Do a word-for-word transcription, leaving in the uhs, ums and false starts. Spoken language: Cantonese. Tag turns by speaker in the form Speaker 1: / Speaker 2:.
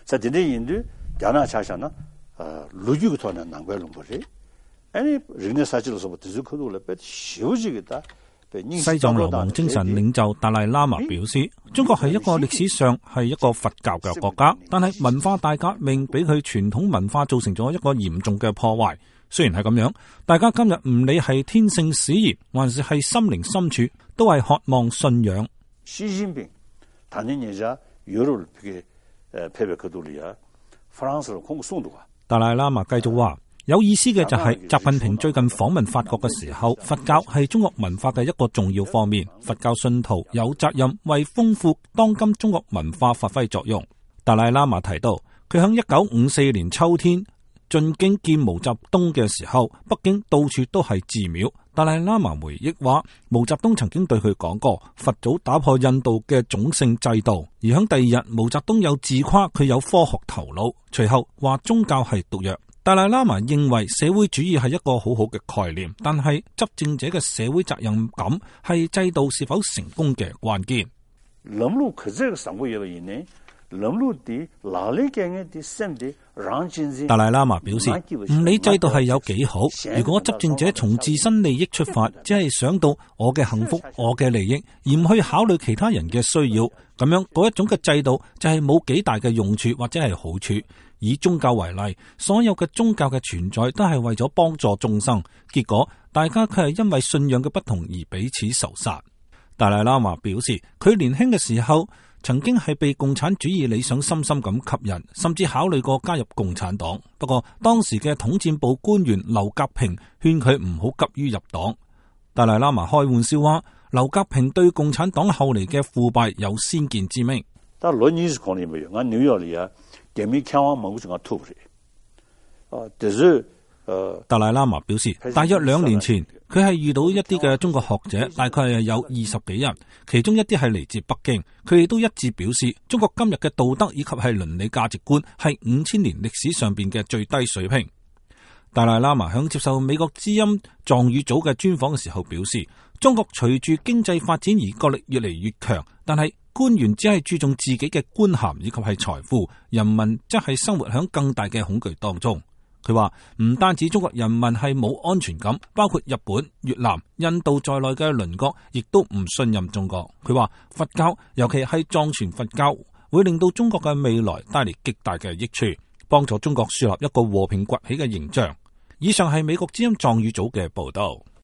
Speaker 1: 자, 디네인도 야나차샤나 어 루주부터는 난과를 보지. 아니 르네사지로서부터 그거를 배 쉬워지겠다.
Speaker 2: 西藏流亡精神領袖達賴喇嘛表示，中國係一個歷史上係一個佛教嘅國家，但係文化大革命俾佢傳統文化造成咗一個嚴重嘅破壞。雖然係咁樣，大家今日唔理係天性使然，還是係心靈深處，都係渴望信仰。
Speaker 1: 習近平단연여자 유럽을 패배거둘이야 프랑스를 공송도가。
Speaker 2: 達賴喇嘛繼續話。有意思嘅就係習近平最近訪問法國嘅時候，佛教係中國文化嘅一個重要方面，佛教信徒有責任為豐富當今中國文化發揮作用。達賴喇嘛提到，佢喺一九五四年秋天進京見毛澤東嘅時候，北京到處都係寺廟。達賴喇嘛回憶話，毛澤東曾經對佢講過，佛祖打破印度嘅種姓制度。而喺第二日，毛澤東有自誇佢有科學頭腦，隨後話宗教係毒藥。達賴喇嘛認為社會主義係一個好好嘅概念，但係執政者嘅社會責任感係制度是否成功嘅關鍵。達賴喇嘛表示，唔理制度係有幾好，如果執政者從自身利益出發，只係想到我嘅幸福、我嘅利益，而唔去考慮其他人嘅需要，咁樣嗰一種嘅制度就係冇幾大嘅用處或者係好處。以宗教為例，所有嘅宗教嘅存在都係為咗幫助眾生，結果大家卻係因為信仰嘅不同而彼此仇殺。達賴喇嘛表示，佢年輕嘅時候曾經係被共產主義理想深深咁吸引，甚至考慮過加入共產黨。不過當時嘅統戰部官員劉格平勸佢唔好急於入黨。達賴喇嘛開玩笑話，劉格平對共產黨後嚟嘅腐敗有先見之明。
Speaker 1: 但係羅尼斯講你冇用，我紐約嚟啊。達
Speaker 2: 賴喇嘛表示，大約兩年前，佢係遇到一啲嘅中國學者，大概係有二十幾人，其中一啲係嚟自北京，佢哋都一致表示，中國今日嘅道德以及係倫理價值觀係五千年歷史上邊嘅最低水平。達賴喇嘛響接受美國之音藏語組嘅專訪嘅時候表示，中國隨住經濟發展而國力越嚟越強，但係官員只係注重自己嘅官銜以及係財富，人民則係生活喺更大嘅恐懼當中。佢話唔單止中國人民係冇安全感，包括日本、越南、印度在內嘅鄰國亦都唔信任中國。佢話佛教，尤其係藏傳佛教，會令到中國嘅未來帶嚟極大嘅益處，幫助中國樹立一個和平崛起嘅形象。以上係美國之音藏語組嘅報道。